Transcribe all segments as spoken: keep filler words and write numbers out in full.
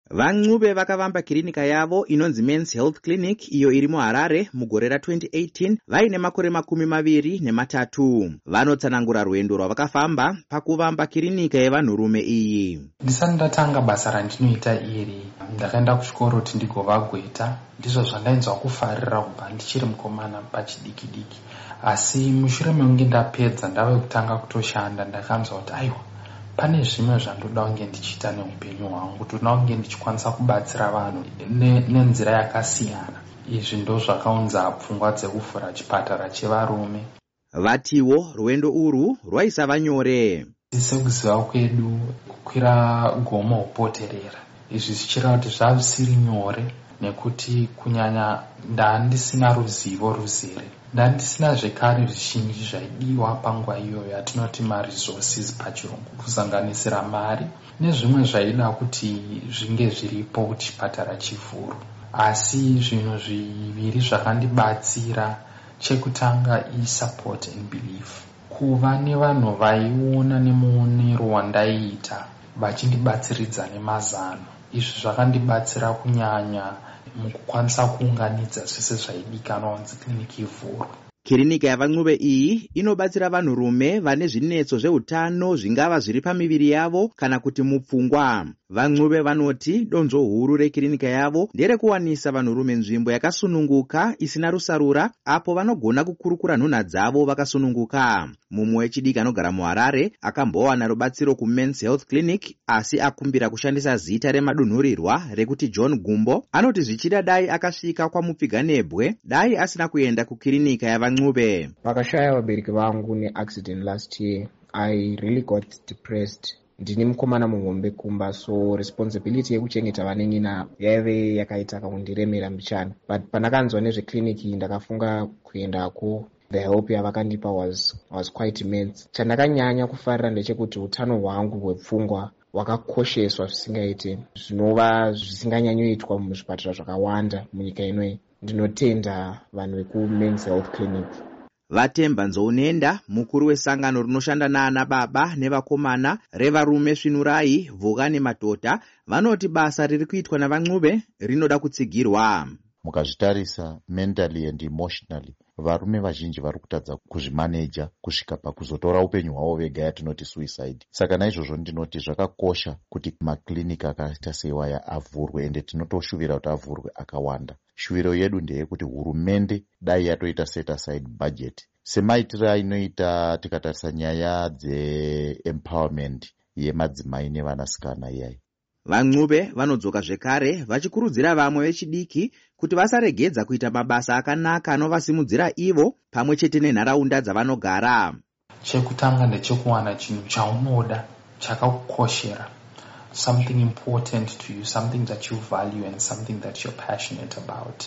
VaNcube vakavamba kirinika yavo inonzi Men's Health Clinic iyo iri muHarare mugore ra twenty eighteen vaine makore makumi maviri nematatu. Vanotsanangura rwendo rwavakafamba pakuvamba kirinika yevanhurume iyi. Ndisati ndatanga basa randinoita iri, ndakaenda kuchikoro kuti ndigova gweta. Ndizvo zvandainzwa kufarira kubva ndichiri mukomana pachidiki diki. Asi mushure mekunge ndapedza ndave kutanga kutoshanda ndakanzwa kuti aiwa, pane zvimwe zvandoda kunge ndichiita neupenyu hwangu, kuti ndoda kunge ndichikwanisa kubatsira vanhu nenzira yakasiyana. Izvi ndo zvakaunza pfungwa dzekuvhura chipatara chevarume. Vatiwo rwendo urwu rwaisava nyore. Sekuziva kwedu kukwira gomo upoterera, izvi zvichireva kuti zvavisiri nyore nekuti kunyanya ndandisina ruzivo ruzere, ndandisina zvekare zvizhinji zvaidiwa panguva iyoyo yatinoti maresources pachirungu, kusanganisira mari nezvimwe zvaida kuti zvinge zviripo kuti chipatara chivhurwe. Asi zvinhu zviviri zvakandibatsira, chekutanga i-support and belief. Kuva nevanhu vaiona nemuonero wandaiita vachindibatsiridza nemazano. Izvi zvakandibatsira kunyanya mukukwanisa kuunganidza zvese zvaidikanwa kunzi kiriniki ivhurwe. Kirinika yavaNcube iyi inobatsira vanhurume vane zvinetso zveutano zvingava zviri pamiviri yavo kana kuti mupfungwa. VaNcube vanoti donzvo huru rekirinika yavo nderekuwanisa vanhurume nzvimbo yakasununguka isina rusarura apo vanogona kukurukura nhunha dzavo vakasununguka. Mumwe wechidiki anogara muHarare akambowana rubatsiro kuMen's Health Clinic asi akumbira kushandisa zita remadunhurirwa rekuti John Gumbo. Anoti zvichida dai akasvika kwaMupfiganebwe dai asina kuenda kukirinika yavaNcube. Vakashaya vabereki vangu neaccident last year, I really got depressed. Ndini mukomana muhombe kumba, so responsibility yekuchengeta vanenina yaive yakaita kakundiremera mbichana. But pandakanzwa nezvekliniki ndakafunga kuendako. The help yavakandipa was was quite immense. Chandakanyanya kufarira ndechekuti utano hwangu hwepfungwa hwakakosheswa zvisingaite, zvinova zvisinganyanyoitwa muzvipatara zvakawanda munyika inoyi. Ndinotenda vanhu vekuMen's Health Clinic. Vatemba Nzounenda, mukuru wesangano rinoshanda naana baba nevakomana revarume Svinurai, Vuga nemadhodha, vanoti basa riri kuitwa navaNcube rinoda kutsigirwa. Mukazvitarisa mentally and emotionally, varume vazhinji vari kutadza kuzvimaneja kusvika pakuzotora upenyu hwavo vega, yatinoti suicide. Saka naizvozvo ndinoti zvakakosha kuti maklinika akaita seiwaya avhurwe, ende tinotoshuvira kuti avhurwe akawanda. Shuviro yedu ndeyekuti hurumende dai yatoita set aside budget semaitira inoita tikatarisa nyaya dzeempowerment yemadzimai nevanasikana iyai. VaNcube vanodzoka zvekare vachikurudzira vamwe vechidiki kuti vasaregedza kuita mabasa akanaka anovasimudzira ivo pamwe chete nenharaunda dzavanogara. Chekutanga ndechekuwana chinhu chaunoda chakakukoshera, something important to you, something that you value and something that you're passionate about.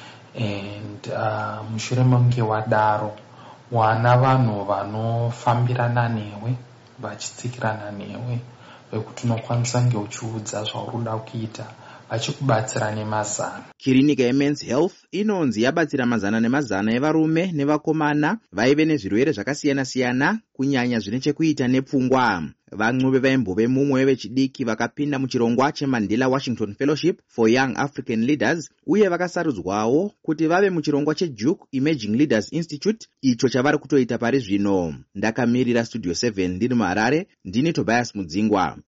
And uh, mushure mekunge wadaro, wana vanhu vanofambirana newe, vachitsikirana newe, vekuti unokwanisa nge uchiudza zvaunoda kuita, vachikubatsira nemazana. Kirinika yeMen's Health inonzi yabatsira mazana nemazana evarume nevakomana vaive nezvirwere zvakasiyana-siyana, kunyanya zvine chekuita nepfungwa. VaNcube vaimbove mumwe wevechidiki vakapinda muchirongwa cheMandela Washington Fellowship for Young African Leaders, uye vakasarudzwawo kuti vave muchirongwa cheDuke Emerging Leaders Institute, icho chavari kutoita pari zvino. Ndakamirira Studio seven ndiri muHarare, ndini Tobias Mudzingwa.